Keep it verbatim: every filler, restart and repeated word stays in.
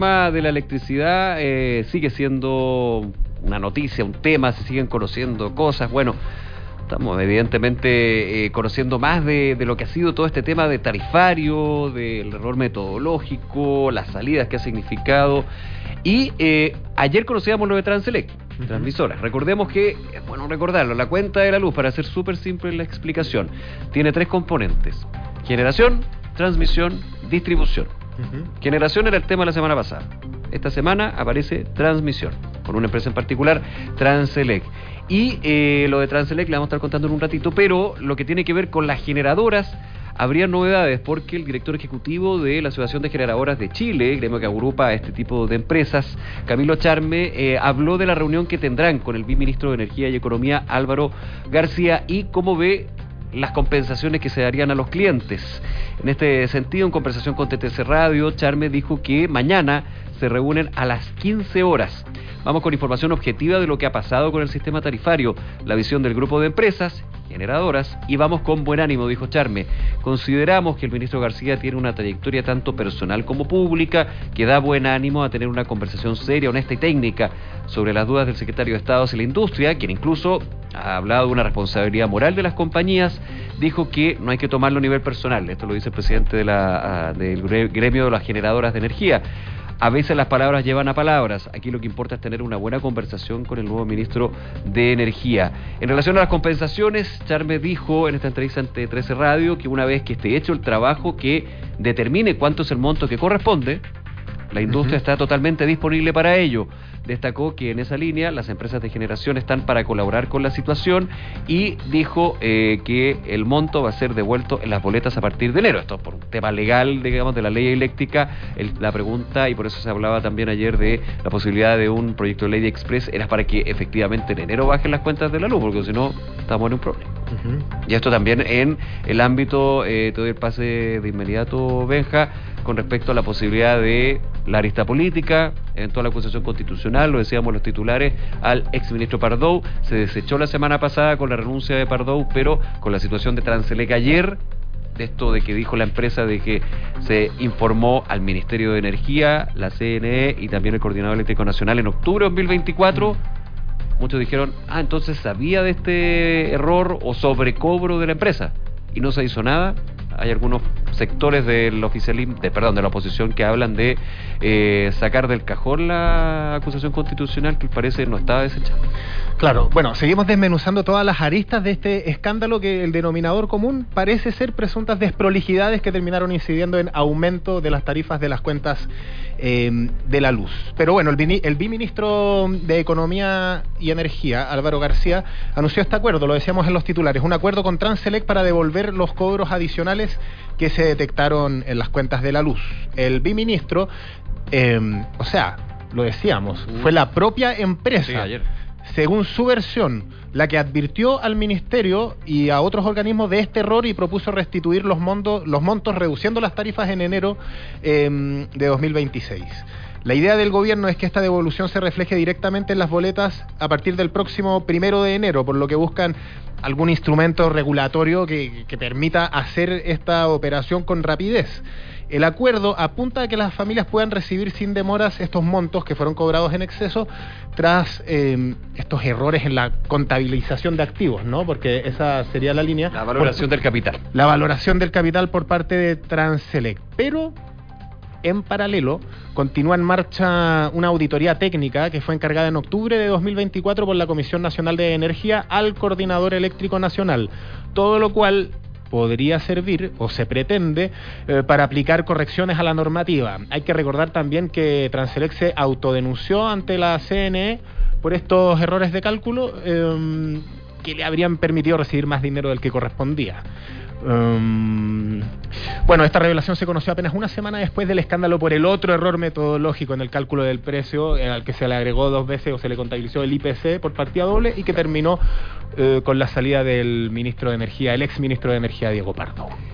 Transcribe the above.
tema de la electricidad eh, sigue siendo una noticia, un tema, se siguen conociendo cosas. Bueno, estamos evidentemente eh, conociendo más de, de lo que ha sido todo este tema de tarifario, del error metodológico, las salidas que ha significado. Y eh, ayer conocíamos lo de Transelec, uh-huh. transmisoras. Recordemos que, bueno, recordarlo, la cuenta de la luz, para hacer súper simple la explicación, tiene tres componentes: generación, transmisión, distribución. Uh-huh. Generación era el tema de la semana pasada. Esta semana aparece transmisión, con una empresa en particular, Transelec. Y eh, lo de Transelec le vamos a estar contando en un ratito, pero lo que tiene que ver con las generadoras, habría novedades porque el director ejecutivo de la Asociación de Generadoras de Chile, gremio que agrupa a este tipo de empresas, Camilo Charme, eh, habló de la reunión que tendrán con el viceministro de Energía y Economía, Álvaro García, y cómo ve las compensaciones que se darían a los clientes. En este sentido, en conversación con T T C Radio, Charme dijo que mañana se reúnen a las quince horas. Vamos con información objetiva de lo que ha pasado con el sistema tarifario, la visión del grupo de empresas generadoras, y vamos con buen ánimo, dijo Charme. Consideramos que el ministro García tiene una trayectoria tanto personal como pública que da buen ánimo a tener una conversación seria, honesta y técnica sobre las dudas del secretario de Estado hacia la industria, quien incluso ha hablado de una responsabilidad moral de las compañías. Dijo que no hay que tomarlo a nivel personal. Esto lo dice el presidente de la, del gremio de las generadoras de energía. A veces las palabras llevan a palabras. Aquí lo que importa es tener una buena conversación con el nuevo ministro de Energía. En relación a las compensaciones, Charme dijo en esta entrevista ante trece Radio que una vez que esté hecho el trabajo que determine cuánto es el monto que corresponde, la industria uh-huh. está totalmente disponible para ello. Destacó que en esa línea las empresas de generación están para colaborar con la situación y dijo eh, que el monto va a ser devuelto en las boletas a partir de enero. Esto por un tema legal, digamos, de la ley eléctrica. El, la pregunta, y por eso se hablaba también ayer de la posibilidad de un proyecto de ley de Express, era para que efectivamente en enero bajen las cuentas de la luz, porque si no, estamos en un problema. Uh-huh. Y esto también en el ámbito, eh, te doy el pase de inmediato, Benja, con respecto a la posibilidad de la arista política, eventual acusación constitucional, lo decíamos los titulares, al exministro Pardow. Se desechó la semana pasada con la renuncia de Pardow, pero con la situación de Transelec ayer, de esto de que dijo la empresa de que se informó al Ministerio de Energía, la C N E y también el Coordinador Eléctrico Nacional en octubre de dos mil veinticuatro. Muchos dijeron, ah, entonces sabía de este error o sobrecobro de la empresa, y no se hizo nada. Hay algunos sectores del oficialismo, de, perdón, de la oposición, que hablan de eh, sacar del cajón la acusación constitucional, que parece no estaba desechada. Claro, bueno, seguimos desmenuzando todas las aristas de este escándalo, que el denominador común parece ser presuntas desprolijidades que terminaron incidiendo en aumento de las tarifas de las cuentas eh, de la luz. Pero bueno, el, vini, el viceministro de Economía y Energía, Álvaro García, anunció este acuerdo, lo decíamos en los titulares, un acuerdo con Transelec para devolver los cobros adicionales que se detectaron en las cuentas de la luz. El viceministro, eh, o sea, lo decíamos, uh, fue la propia empresa, sí, ayer, según su versión, la que advirtió al ministerio y a otros organismos de este error y propuso restituir los montos, los montos reduciendo las tarifas en enero eh, de dos mil veintiséis. La idea del gobierno es que esta devolución se refleje directamente en las boletas a partir del próximo primero de enero, por lo que buscan algún instrumento regulatorio que, que permita hacer esta operación con rapidez. El acuerdo apunta a que las familias puedan recibir sin demoras estos montos que fueron cobrados en exceso tras eh, estos errores en la contabilización de activos, ¿no? Porque esa sería la línea. La valoración por, del capital. La valoración del capital por parte de Transelec. Pero en paralelo, continúa en marcha una auditoría técnica que fue encargada en octubre de dos mil veinticuatro por la Comisión Nacional de Energía al Coordinador Eléctrico Nacional, todo lo cual podría servir, o se pretende, eh, para aplicar correcciones a la normativa. Hay que recordar también que Transelec se autodenunció ante la C N E por estos errores de cálculo eh, que le habrían permitido recibir más dinero del que correspondía. Um, bueno, esta revelación se conoció apenas una semana después del escándalo por el otro error metodológico en el cálculo del precio, al que se le agregó dos veces o se le contabilizó el I P C por partida doble, y que terminó eh, con la salida del ministro de Energía, el ex ministro de Energía, Diego Pardo.